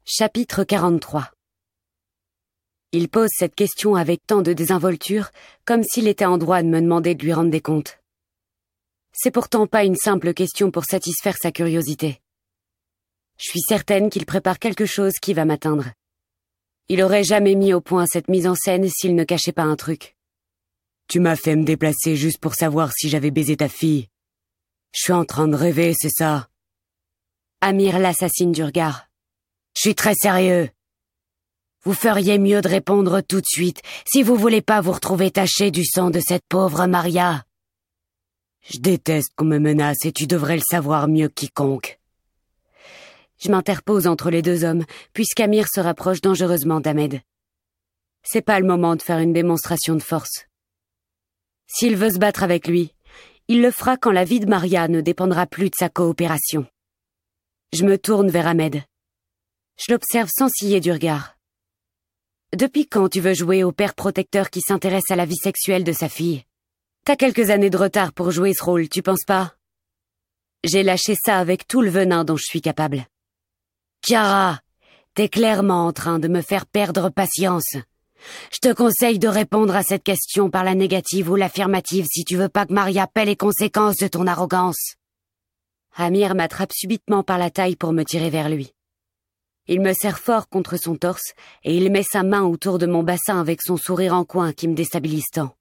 Chapitre 43. Il pose cette question avec tant de désinvolture, comme s'il était en droit de me demander de lui rendre des comptes. C'est pourtant pas une simple question pour satisfaire sa curiosité. Je suis certaine qu'il prépare quelque chose qui va m'atteindre. Il aurait jamais mis au point cette mise en scène s'il ne cachait pas un truc. Tu m'as fait me déplacer juste pour savoir si j'avais baisé ta fille. Je suis en train de rêver, c'est ça? Amir l'assassine du regard. Je suis très sérieux. Vous feriez mieux de répondre tout de suite si vous voulez pas vous retrouver taché du sang de cette pauvre Maria. Je déteste qu'on me menace et tu devrais le savoir mieux que quiconque. Je m'interpose entre les deux hommes, puisqu'Amir se rapproche dangereusement d'Ahmed. C'est pas le moment de faire une démonstration de force. S'il veut se battre avec lui, il le fera quand la vie de Maria ne dépendra plus de sa coopération. Je me tourne vers Ahmed. Je l'observe sans ciller du regard. Depuis quand tu veux jouer au père protecteur qui s'intéresse à la vie sexuelle de sa fille? T'as quelques années de retard pour jouer ce rôle, tu penses pas? J'ai lâché ça avec tout le venin dont je suis capable. Chiara, t'es clairement en train de me faire perdre patience. Je te conseille de répondre à cette question par la négative ou l'affirmative si tu veux pas que Maria paie les conséquences de ton arrogance. Amir m'attrape subitement par la taille pour me tirer vers lui. Il me serre fort contre son torse et il met sa main autour de mon bassin avec son sourire en coin qui me déstabilise tant.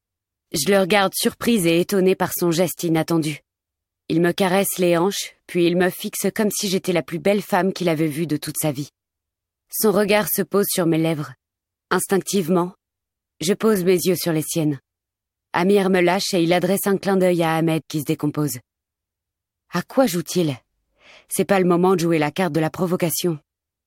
Je le regarde surprise et étonnée par son geste inattendu. Il me caresse les hanches, puis il me fixe comme si j'étais la plus belle femme qu'il avait vue de toute sa vie. Son regard se pose sur mes lèvres. Instinctivement, je pose mes yeux sur les siennes. Amir me lâche et il adresse un clin d'œil à Ahmed qui se décompose. À quoi joue-t-il? C'est pas le moment de jouer la carte de la provocation.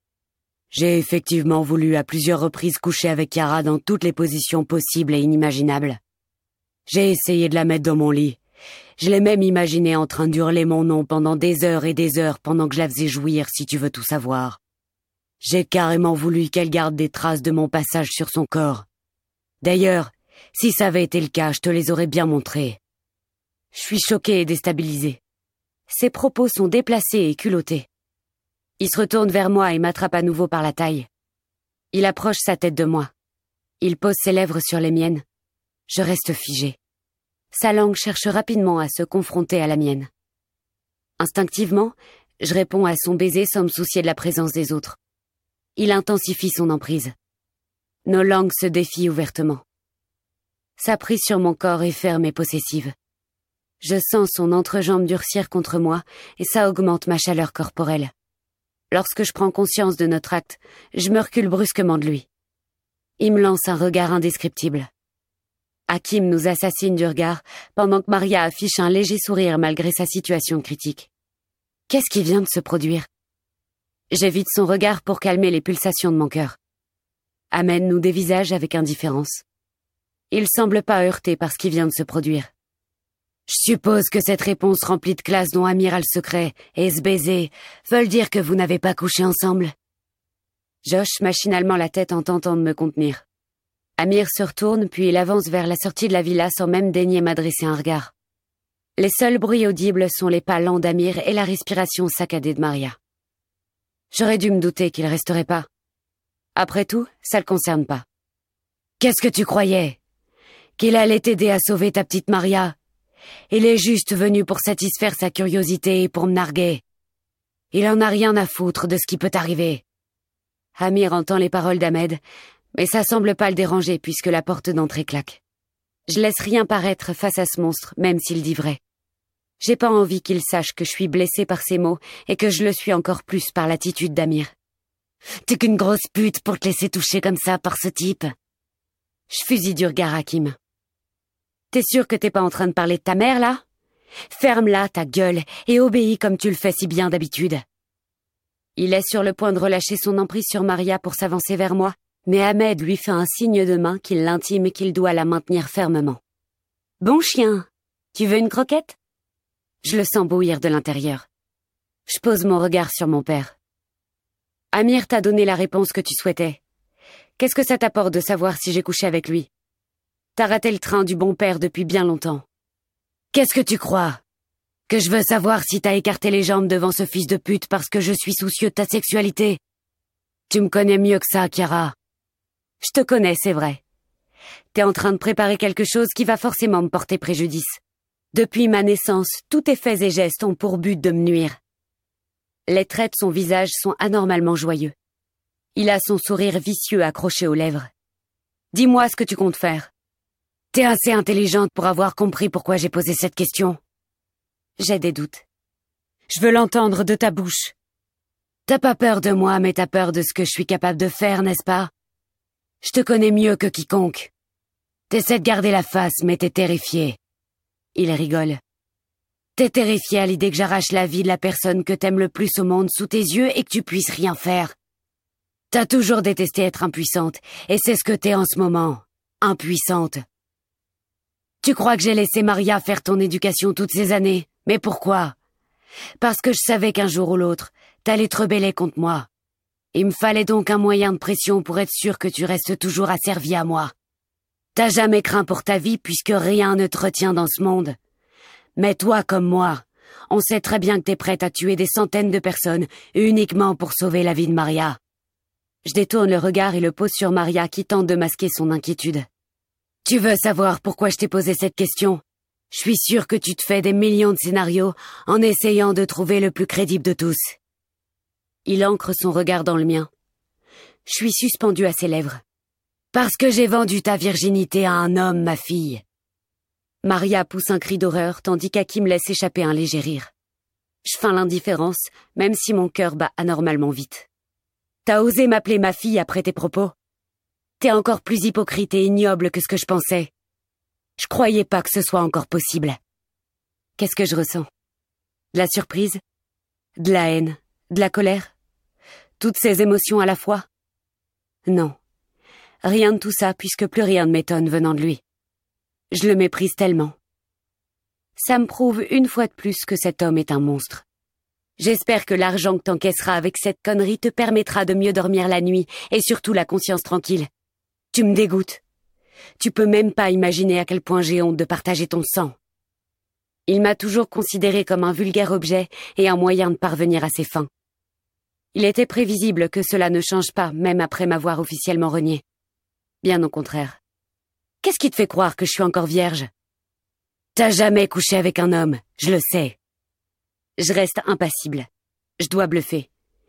J'ai effectivement voulu à plusieurs reprises coucher avec Chiara dans toutes les positions possibles et inimaginables. J'ai essayé de la mettre dans mon lit. Je l'ai même imaginé en train d'hurler mon nom pendant des heures et des heures pendant que je la faisais jouir, si tu veux tout savoir. J'ai carrément voulu qu'elle garde des traces de mon passage sur son corps. D'ailleurs, si ça avait été le cas, je te les aurais bien montrées. Je suis choquée et déstabilisée. Ses propos sont déplacés et culottés. Il se retourne vers moi et m'attrape à nouveau par la taille. Il approche sa tête de moi. Il pose ses lèvres sur les miennes. Je reste figée. Sa langue cherche rapidement à se confronter à la mienne. Instinctivement, je réponds à son baiser sans me soucier de la présence des autres. Il intensifie son emprise. Nos langues se défient ouvertement. Sa prise sur mon corps est ferme et possessive. Je sens son entrejambe durcir contre moi et ça augmente ma chaleur corporelle. Lorsque je prends conscience de notre acte, je me recule brusquement de lui. Il me lance un regard indescriptible. Hakim nous assassine du regard pendant que Maria affiche un léger sourire malgré sa situation critique. Qu'est-ce qui vient de se produire? J'évite son regard pour calmer les pulsations de mon cœur. Ahmed nous dévisage avec indifférence. Il semble pas heurté par ce qui vient de se produire. Je suppose que cette réponse remplie de classe dont Amir a le secret et ce baiser veulent dire que vous n'avez pas couché ensemble. J'hoche machinalement la tête en tentant de me contenir. Amir se retourne puis il avance vers la sortie de la villa sans même daigner m'adresser un regard. Les seuls bruits audibles sont les pas lents d'Amir et la respiration saccadée de Maria. J'aurais dû me douter qu'il resterait pas. Après tout, ça le concerne pas. Qu'est-ce que tu croyais? Qu'il allait t'aider à sauver ta petite Maria? Il est juste venu pour satisfaire sa curiosité et pour me narguer. Il en a rien à foutre de ce qui peut arriver. Amir entend les paroles d'Ahmed, mais ça semble pas le déranger puisque la porte d'entrée claque. Je laisse rien paraître face à ce monstre, même s'il dit vrai. J'ai pas envie qu'il sache que je suis blessée par ses mots et que je le suis encore plus par l'attitude d'Amir. T'es qu'une grosse pute pour te laisser toucher comme ça par ce type. Je fusille du regard Hakim. T'es sûr que t'es pas en train de parler de ta mère, là? Ferme-la, ta gueule, et obéis comme tu le fais si bien d'habitude. Il est sur le point de relâcher son emprise sur Maria pour s'avancer vers moi, mais Ahmed lui fait un signe de main qui l'intime et qu'il doit la maintenir fermement. Bon chien, tu veux une croquette? Je le sens bouillir de l'intérieur. Je pose mon regard sur mon père. Amir t'a donné la réponse que tu souhaitais. Qu'est-ce que ça t'apporte de savoir si j'ai couché avec lui? T'as raté le train du bon père depuis bien longtemps. Qu'est-ce que tu crois? Que je veux savoir si t'as écarté les jambes devant ce fils de pute parce que je suis soucieux de ta sexualité? Tu me connais mieux que ça, Chiara. Je te connais, c'est vrai. T'es en train de préparer quelque chose qui va forcément me porter préjudice. Depuis ma naissance, tous tes faits et gestes ont pour but de me nuire. Les traits de son visage sont anormalement joyeux. Il a son sourire vicieux accroché aux lèvres. Dis-moi ce que tu comptes faire. T'es assez intelligente pour avoir compris pourquoi j'ai posé cette question. J'ai des doutes. Je veux l'entendre de ta bouche. T'as pas peur de moi, mais t'as peur de ce que je suis capable de faire, n'est-ce pas? Je te connais mieux que quiconque. T'essaies de garder la face, mais t'es terrifié. Il rigole. T'es terrifié à l'idée que j'arrache la vie de la personne que t'aimes le plus au monde sous tes yeux et que tu puisses rien faire. T'as toujours détesté être impuissante, et c'est ce que t'es en ce moment. Impuissante. Tu crois que j'ai laissé Maria faire ton éducation toutes ces années? Mais pourquoi? Parce que je savais qu'un jour ou l'autre, t'allais te rebeller contre moi. Il me fallait donc un moyen de pression pour être sûr que tu restes toujours asservi à moi. T'as jamais craint pour ta vie puisque rien ne te retient dans ce monde. Mais toi comme moi, on sait très bien que t'es prête à tuer des centaines de personnes uniquement pour sauver la vie de Maria. Je détourne le regard et le pose sur Maria qui tente de masquer son inquiétude. Tu veux savoir pourquoi je t'ai posé cette question? Je suis sûre que tu te fais des millions de scénarios en essayant de trouver le plus crédible de tous. Il ancre son regard dans le mien. Je suis suspendue à ses lèvres. Parce que j'ai vendu ta virginité à un homme, ma fille. Maria pousse un cri d'horreur tandis qu'Hakim laisse échapper un léger rire. Je feins l'indifférence, même si mon cœur bat anormalement vite. T'as osé m'appeler ma fille après tes propos? T'es encore plus hypocrite et ignoble que ce que je pensais. Je croyais pas que ce soit encore possible. Qu'est-ce que je ressens? De la surprise? De la haine? De la colère? Toutes ces émotions à la fois? Non. Rien de tout ça puisque plus rien ne m'étonne venant de lui. Je le méprise tellement. Ça me prouve une fois de plus que cet homme est un monstre. J'espère que l'argent que t'encaisseras avec cette connerie te permettra de mieux dormir la nuit et surtout la conscience tranquille. Tu me dégoûtes. Tu peux même pas imaginer à quel point j'ai honte de partager ton sang. Il m'a toujours considéré comme un vulgaire objet et un moyen de parvenir à ses fins. Il était prévisible que cela ne change pas, même après m'avoir officiellement renié. Bien au contraire. Qu'est-ce qui te fait croire que je suis encore vierge? T'as jamais couché avec un homme, je le sais. Je reste impassible. Je dois bluffer.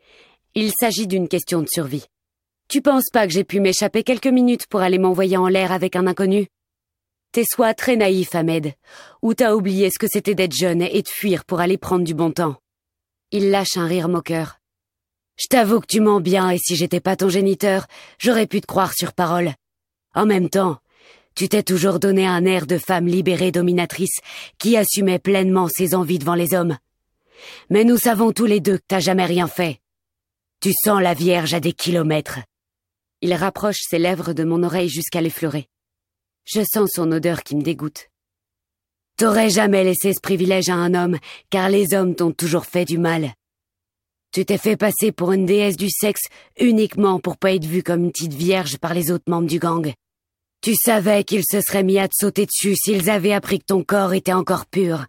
Il s'agit d'une question de survie. Tu penses pas que j'ai pu m'échapper quelques minutes pour aller m'envoyer en l'air avec un inconnu? T'es soit très naïf, Ahmed, ou t'as oublié ce que c'était d'être jeune et de fuir pour aller prendre du bon temps. Il lâche un rire moqueur. Je t'avoue que tu mens bien et si j'étais pas ton géniteur, j'aurais pu te croire sur parole. En même temps, tu t'es toujours donné un air de femme libérée dominatrice qui assumait pleinement ses envies devant les hommes. Mais nous savons tous les deux que t'as jamais rien fait. Tu sens la Vierge à des kilomètres. Il rapproche ses lèvres de mon oreille jusqu'à l'effleurer. Je sens son odeur qui me dégoûte. T'aurais jamais laissé ce privilège à un homme, car les hommes t'ont toujours fait du mal. Tu t'es fait passer pour une déesse du sexe uniquement pour pas être vue comme une petite vierge par les autres membres du gang. Tu savais qu'ils se seraient mis à te sauter dessus s'ils avaient appris que ton corps était encore pur.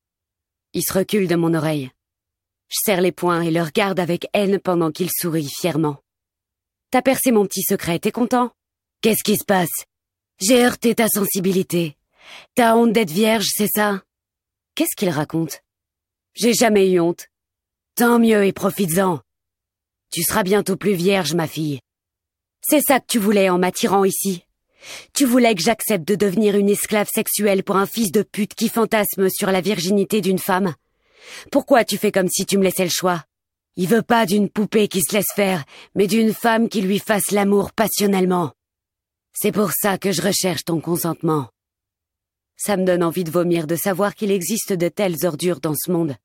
Il se recule de mon oreille. Je serre les poings et le regarde avec haine pendant qu'il sourit fièrement. T'as percé mon petit secret, t'es content? Qu'est-ce qui se passe? J'ai heurté ta sensibilité. T'as honte d'être vierge, c'est ça? Qu'est-ce qu'il raconte? J'ai jamais eu honte. Tant mieux et profites-en. Tu seras bientôt plus vierge, ma fille. C'est ça que tu voulais en m'attirant ici. Tu voulais que j'accepte de devenir une esclave sexuelle pour un fils de pute qui fantasme sur la virginité d'une femme. Pourquoi tu fais comme si tu me laissais le choix? Il veut pas d'une poupée qui se laisse faire, mais d'une femme qui lui fasse l'amour passionnellement. C'est pour ça que je recherche ton consentement. Ça me donne envie de vomir de savoir qu'il existe de telles ordures dans ce monde.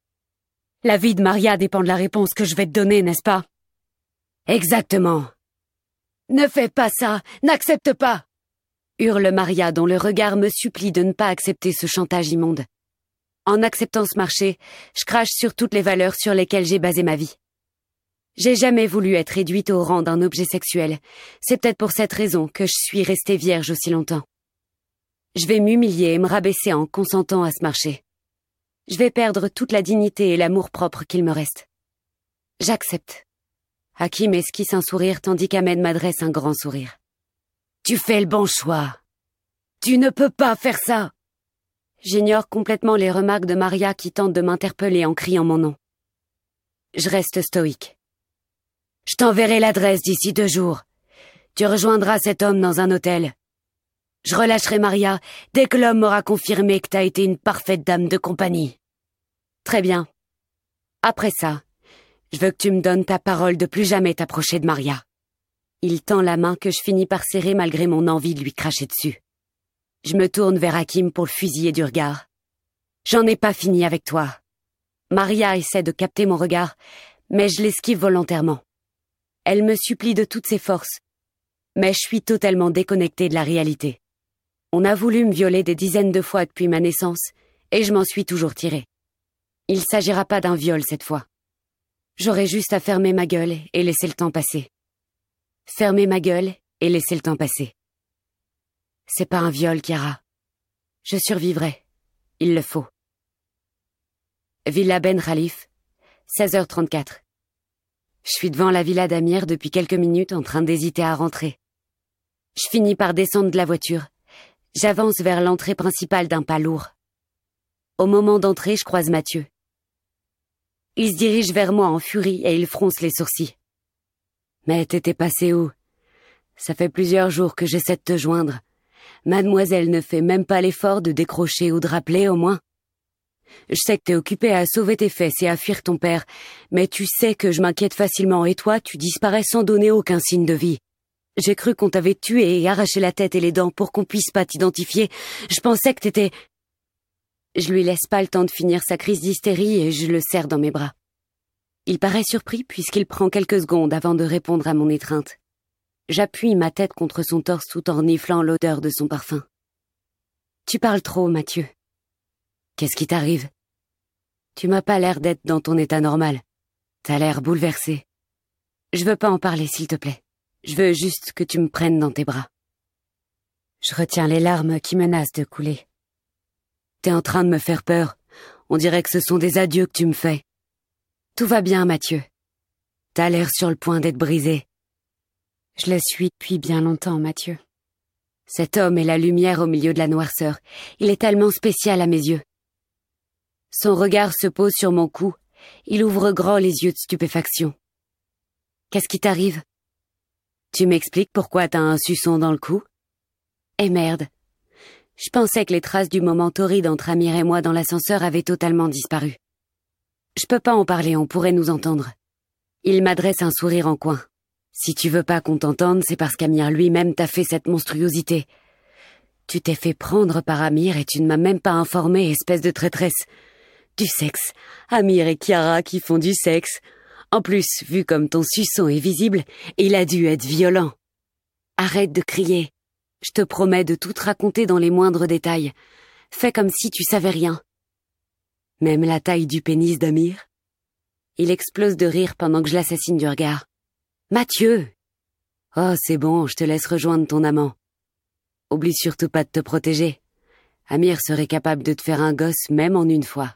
La vie de Maria dépend de la réponse que je vais te donner, n'est-ce pas? Exactement. Ne fais pas ça, n'accepte pas! Hurle Maria dont le regard me supplie de ne pas accepter ce chantage immonde. En acceptant ce marché, je crache sur toutes les valeurs sur lesquelles j'ai basé ma vie. J'ai jamais voulu être réduite au rang d'un objet sexuel. C'est peut-être pour cette raison que je suis restée vierge aussi longtemps. Je vais m'humilier et me rabaisser en consentant à ce marché. Je vais perdre toute la dignité et l'amour-propre qu'il me reste. J'accepte. Hakim esquisse un sourire tandis qu'Ahmed m'adresse un grand sourire. Tu fais le bon choix. Tu ne peux pas faire ça. J'ignore complètement les remarques de Maria qui tente de m'interpeller en criant mon nom. Je reste stoïque. Je t'enverrai l'adresse d'ici 2 jours. Tu rejoindras cet homme dans un hôtel. Je relâcherai Maria dès que l'homme m'aura confirmé que t'as été une parfaite dame de compagnie. Très bien. Après ça, je veux que tu me donnes ta parole de plus jamais t'approcher de Maria. Il tend la main que je finis par serrer malgré mon envie de lui cracher dessus. Je me tourne vers Hakim pour le fusiller du regard. J'en ai pas fini avec toi. Maria essaie de capter mon regard, mais je l'esquive volontairement. Elle me supplie de toutes ses forces, mais je suis totalement déconnectée de la réalité. On a voulu me violer des dizaines de fois depuis ma naissance, et je m'en suis toujours tirée. Il s'agira pas d'un viol cette fois. J'aurai juste à fermer ma gueule et laisser le temps passer. Fermer ma gueule et laisser le temps passer. C'est pas un viol, Chiara. Je survivrai. Il le faut. Villa Ben Khalif, 16h34. Je suis devant la villa d'Amir depuis quelques minutes en train d'hésiter à rentrer. Je finis par descendre de la voiture. J'avance vers l'entrée principale d'un pas lourd. Au moment d'entrer, je croise Mathieu. Il se dirige vers moi en furie et il fronce les sourcils. « Mais t'étais passé où? Ça fait plusieurs jours que j'essaie de te joindre. Mademoiselle ne fait même pas l'effort de décrocher ou de rappeler au moins. Je sais que t'es occupé à sauver tes fesses et à fuir ton père, mais tu sais que je m'inquiète facilement et toi, tu disparais sans donner aucun signe de vie. J'ai cru qu'on t'avait tué et arraché la tête et les dents pour qu'on puisse pas t'identifier. Je pensais que t'étais... » Je lui laisse pas le temps de finir sa crise d'hystérie et je le serre dans mes bras. Il paraît surpris puisqu'il prend quelques secondes avant de répondre à mon étreinte. J'appuie ma tête contre son torse tout en reniflant l'odeur de son parfum. « Tu parles trop, Mathieu. » « Qu'est-ce qui t'arrive? Tu m'as pas l'air d'être dans ton état normal. T'as l'air bouleversé. Je veux pas en parler, s'il te plaît. Je veux juste que tu me prennes dans tes bras. » Je retiens les larmes qui menacent de couler. « T'es en train de me faire peur. On dirait que ce sont des adieux que tu me fais. » Tout va bien, Mathieu. T'as l'air sur le point d'être brisé. Je le suis depuis bien longtemps, Mathieu. Cet homme est la lumière au milieu de la noirceur. Il est tellement spécial à mes yeux. Son regard se pose sur mon cou. Il ouvre grand les yeux de stupéfaction. Qu'est-ce qui t'arrive? Tu m'expliques pourquoi t'as un suçon dans le cou? Eh merde. Je pensais que les traces du moment torride entre Amir et moi dans l'ascenseur avaient totalement disparu. Je peux pas en parler, on pourrait nous entendre. Il m'adresse un sourire en coin. Si tu veux pas qu'on t'entende, c'est parce qu'Amir lui-même t'a fait cette monstruosité. Tu t'es fait prendre par Amir et tu ne m'as même pas informé, espèce de traîtresse. Du sexe. Amir et Chiara qui font du sexe. En plus, vu comme ton suçon est visible, il a dû être violent. Arrête de crier. Je te promets de tout te raconter dans les moindres détails. Fais comme si tu savais rien. Même la taille du pénis d'Amir? Il explose de rire pendant que je l'assassine du regard. Mathieu! Oh, c'est bon, je te laisse rejoindre ton amant. Oublie surtout pas de te protéger. Amir serait capable de te faire un gosse même en une fois.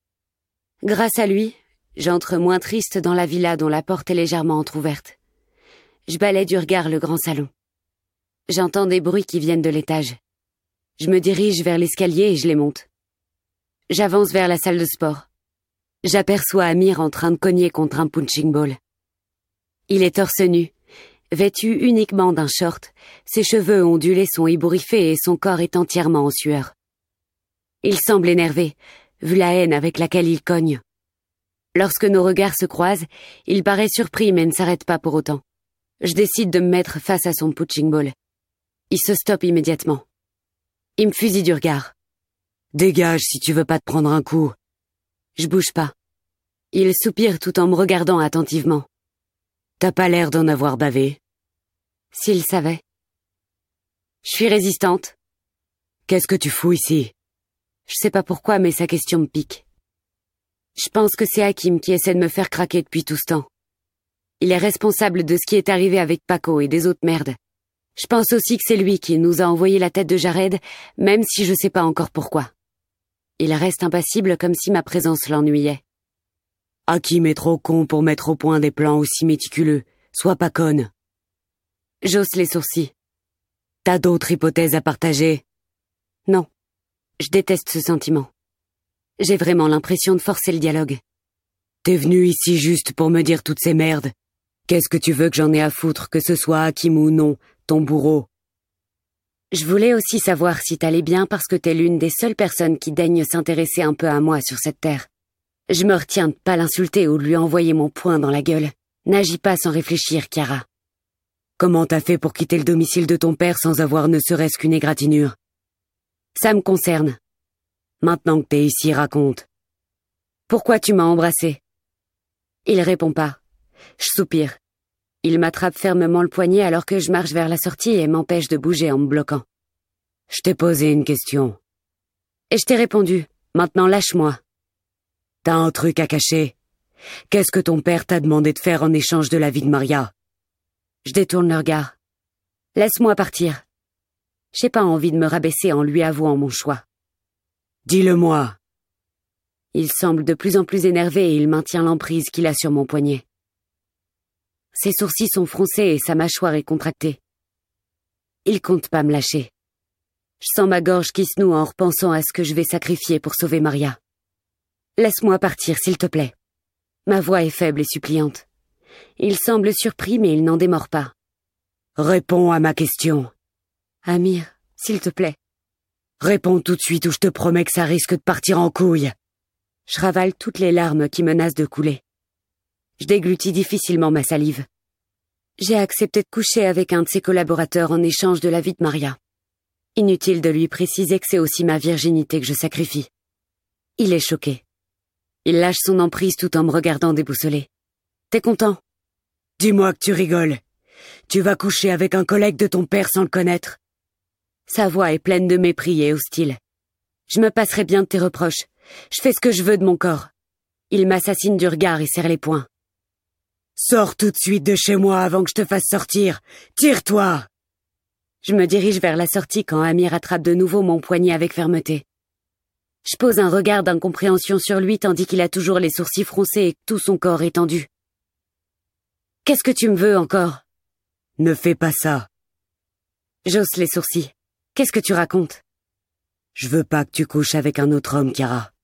Grâce à lui, j'entre moins triste dans la villa dont la porte est légèrement entr'ouverte. Je balaie du regard le grand salon. J'entends des bruits qui viennent de l'étage. Je me dirige vers l'escalier et je les monte. J'avance vers la salle de sport. J'aperçois Amir en train de cogner contre un punching ball. Il est torse nu, vêtu uniquement d'un short, ses cheveux ondulés sont ébouriffés et son corps est entièrement en sueur. Il semble énervé, vu la haine avec laquelle il cogne. Lorsque nos regards se croisent, il paraît surpris mais ne s'arrête pas pour autant. Je décide de me mettre face à son punching ball. Il se stoppe immédiatement. Il me fusille du regard. « Dégage si tu veux pas te prendre un coup. » Je bouge pas. Il soupire tout en me regardant attentivement. « T'as pas l'air d'en avoir bavé. » S'il savait. Je suis résistante. « Qu'est-ce que tu fous ici? » Je sais pas pourquoi, mais sa question me pique. Je pense que c'est Hakim qui essaie de me faire craquer depuis tout ce temps. Il est responsable de ce qui est arrivé avec Paco et des autres merdes. Je pense aussi que c'est lui qui nous a envoyé la tête de Jared, même si je sais pas encore pourquoi. Il reste impassible comme si ma présence l'ennuyait. Hakim est trop con pour mettre au point des plans aussi méticuleux. Sois pas conne. J'hausse les sourcils. T'as d'autres hypothèses à partager? Non. Je déteste ce sentiment. J'ai vraiment l'impression de forcer le dialogue. T'es venu ici juste pour me dire toutes ces merdes. Qu'est-ce que tu veux que j'en ai à foutre, que ce soit Hakim ou non, ton bourreau? Je voulais aussi savoir si t'allais bien parce que t'es l'une des seules personnes qui daignent s'intéresser un peu à moi sur cette terre. Je me retiens de pas l'insulter ou de lui envoyer mon poing dans la gueule. N'agis pas sans réfléchir, Chiara. Comment t'as fait pour quitter le domicile de ton père sans avoir ne serait-ce qu'une égratignure? Ça me concerne. Maintenant que t'es ici, raconte. Pourquoi tu m'as embrassé? Il répond pas. Je soupire. Il m'attrape fermement le poignet alors que je marche vers la sortie et m'empêche de bouger en me bloquant. Je t'ai posé une question. Et je t'ai répondu. Maintenant lâche-moi. T'as un truc à cacher? Qu'est-ce que ton père t'a demandé de faire en échange de la vie de Maria? Je détourne le regard. Laisse-moi partir. J'ai pas envie de me rabaisser en lui avouant mon choix. Dis-le-moi. Il semble de plus en plus énervé et il maintient l'emprise qu'il a sur mon poignet. Ses sourcils sont froncés et sa mâchoire est contractée. Il compte pas me lâcher. Je sens ma gorge qui se noue en repensant à ce que je vais sacrifier pour sauver Maria. Laisse-moi partir, s'il te plaît. Ma voix est faible et suppliante. Il semble surpris, mais il n'en démord pas. Réponds à ma question. Amir, s'il te plaît. Réponds tout de suite ou je te promets que ça risque de partir en couille. Je ravale toutes les larmes qui menacent de couler. Je déglutis difficilement ma salive. J'ai accepté de coucher avec un de ses collaborateurs en échange de la vie de Maria. Inutile de lui préciser que c'est aussi ma virginité que je sacrifie. Il est choqué. Il lâche son emprise tout en me regardant déboussolé. T'es content? Dis-moi que tu rigoles. Tu vas coucher avec un collègue de ton père sans le connaître? Sa voix est pleine de mépris et hostile. Je me passerai bien de tes reproches. Je fais ce que je veux de mon corps. Il m'assassine du regard et serre les poings. Sors tout de suite de chez moi avant que je te fasse sortir. Tire-toi! Je me dirige vers la sortie quand Amir attrape de nouveau mon poignet avec fermeté. Je pose un regard d'incompréhension sur lui tandis qu'il a toujours les sourcils froncés et tout son corps est tendu. Qu'est-ce que tu me veux encore? Ne fais pas ça. J'hausse les sourcils. Qu'est-ce que tu racontes? Je veux pas que tu couches avec un autre homme, Chiara.